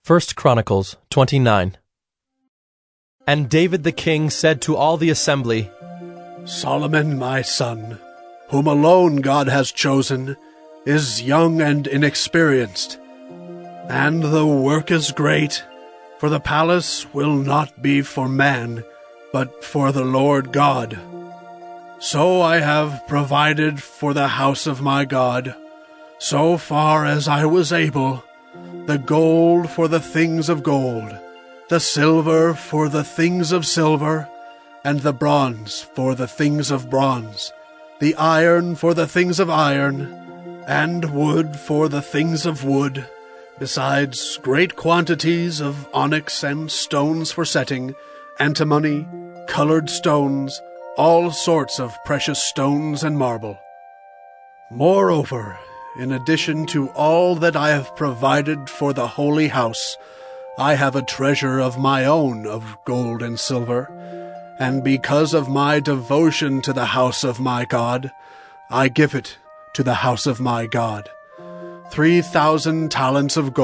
1 Chronicles 29. And David the king said to all the assembly, Solomon my son, whom alone God has chosen, is young and inexperienced. And the work is great, for the palace will not be for man, but for the Lord God. So I have provided for the house of my God, so far as I was able, the gold for the things of gold, the silver for the things of silver, and the bronze for the things of bronze, the iron for the things of iron, and wood for the things of wood, besides great quantities of onyx and stones for setting, antimony, colored stones, all sorts of precious stones and marble. Moreover, in addition to all that I have provided for the holy house, I have a treasure of my own of gold and silver, and because of my devotion to the house of my God, I give it to the house of my God. 3,000 talents of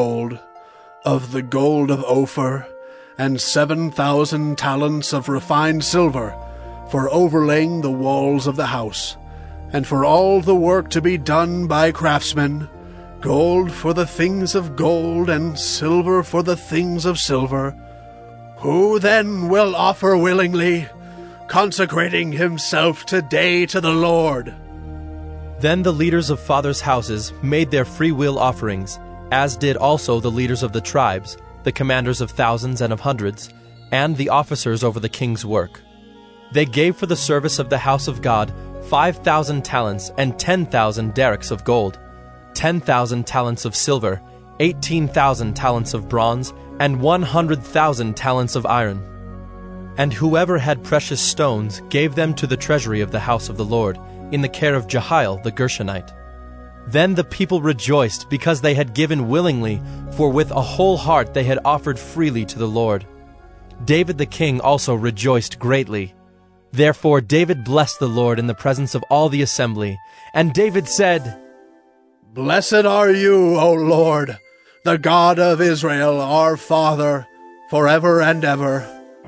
the gold of Ophir, and 7,000 talents of refined silver, for overlaying the walls of the house, and for all the work to be done by craftsmen, gold for the things of gold, and silver for the things of silver. Who then will offer willingly, consecrating himself today to the Lord? Then the leaders of fathers' houses made their free will offerings, as did also the leaders of the tribes, the commanders of thousands and of hundreds, and the officers over the king's work. They gave for the service of the house of God 5,000 talents and 10,000 derricks of gold, 10,000 talents of silver, 18,000 talents of bronze, and 100,000 talents of iron. And whoever had precious stones gave them to the treasury of the house of the Lord, in the care of Jehiel the Gershonite. Then the people rejoiced because they had given willingly, for with a whole heart they had offered freely to the Lord. David the king also rejoiced greatly. Therefore David blessed the Lord in the presence of all the assembly. And David said, Blessed are you, O Lord, the God of Israel, our Father, forever and ever.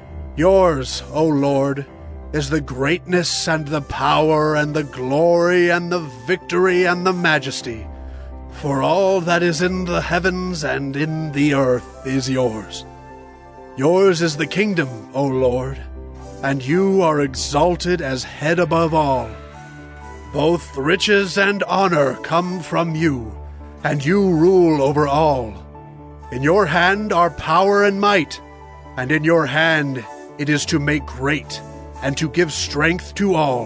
Yours, O Lord, is the greatness and the power and the glory and the victory and the majesty. For all that is in the heavens and in the earth is yours. Yours is the kingdom, O Lord, and you are exalted as head above all. Both riches and honor come from you, and you rule over all. In your hand are power and might, and in your hand it is to make great, and to give strength to all.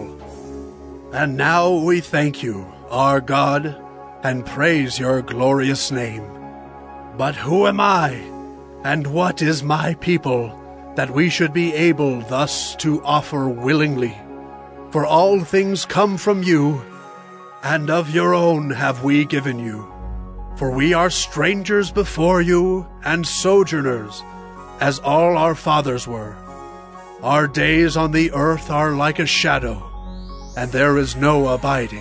And now we thank you, our God, and praise your glorious name. But who am I, and what is my people, that we should be able thus to offer willingly? For all things come from you, and of your own have we given you. For we are strangers before you, and sojourners, as all our fathers were. Our days on the earth are like a shadow, and there is no abiding.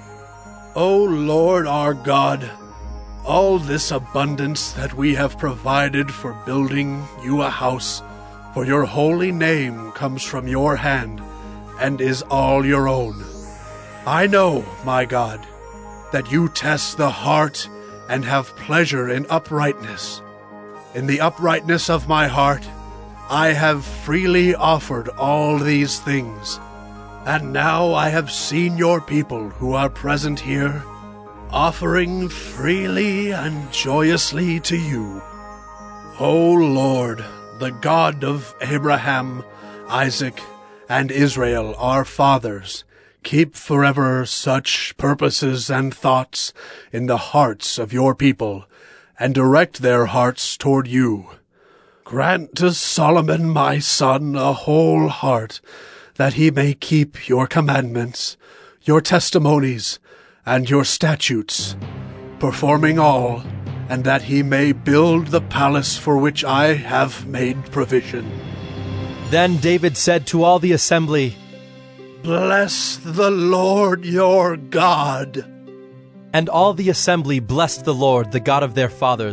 O Lord our God, all this abundance that we have provided for building you a house for your holy name comes from your hand, and is all your own. I know, my God, that you test the heart and have pleasure in uprightness. In the uprightness of my heart, I have freely offered all these things. And now I have seen your people who are present here, offering freely and joyously to you. O Lord, the God of Abraham, Isaac, and Israel, our fathers, keep forever such purposes and thoughts in the hearts of your people, and direct their hearts toward you. Grant to Solomon my son a whole heart, that he may keep your commandments, your testimonies, and your statutes, performing all, and that he may build the palace for which I have made provision. Then David said to all the assembly, Bless the Lord your God. And all the assembly blessed the Lord, the God of their fathers,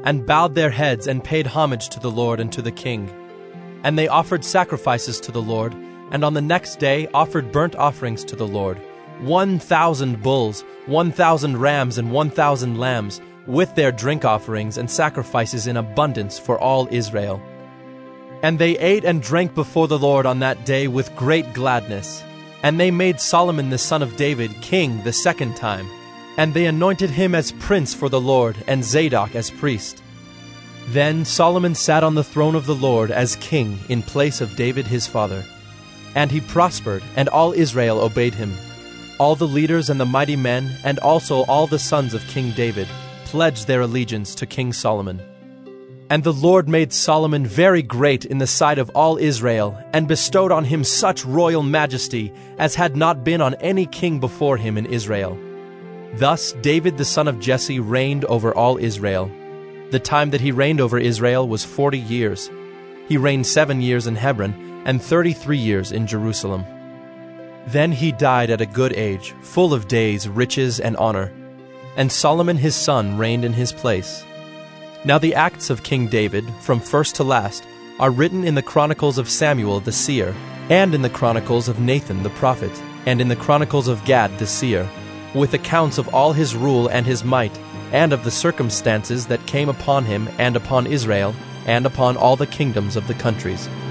and bowed their heads and paid homage to the Lord and to the king. And they offered sacrifices to the Lord, and on the next day offered burnt offerings to the Lord, 1,000 bulls, 1,000 rams, and 1,000 lambs, with their drink offerings and sacrifices in abundance for all Israel. And they ate and drank before the Lord on that day with great gladness. And they made Solomon the son of David king the second time. And they anointed him as prince for the Lord, and Zadok as priest. Then Solomon sat on the throne of the Lord as king in place of David his father. And he prospered, and all Israel obeyed him. All the leaders and the mighty men, and also all the sons of King David, pledged their allegiance to King Solomon. And the Lord made Solomon very great in the sight of all Israel, and bestowed on him such royal majesty as had not been on any king before him in Israel. Thus David the son of Jesse reigned over all Israel. The time that he reigned over Israel was 40 years. He reigned 7 years in Hebron, and 33 years in Jerusalem. Then he died at a good age, full of days, riches, and honor. And Solomon his son reigned in his place. Now the acts of King David, from first to last, are written in the chronicles of Samuel the seer, and in the chronicles of Nathan the prophet, and in the chronicles of Gad the seer, with accounts of all his rule and his might, and of the circumstances that came upon him and upon Israel, and upon all the kingdoms of the countries.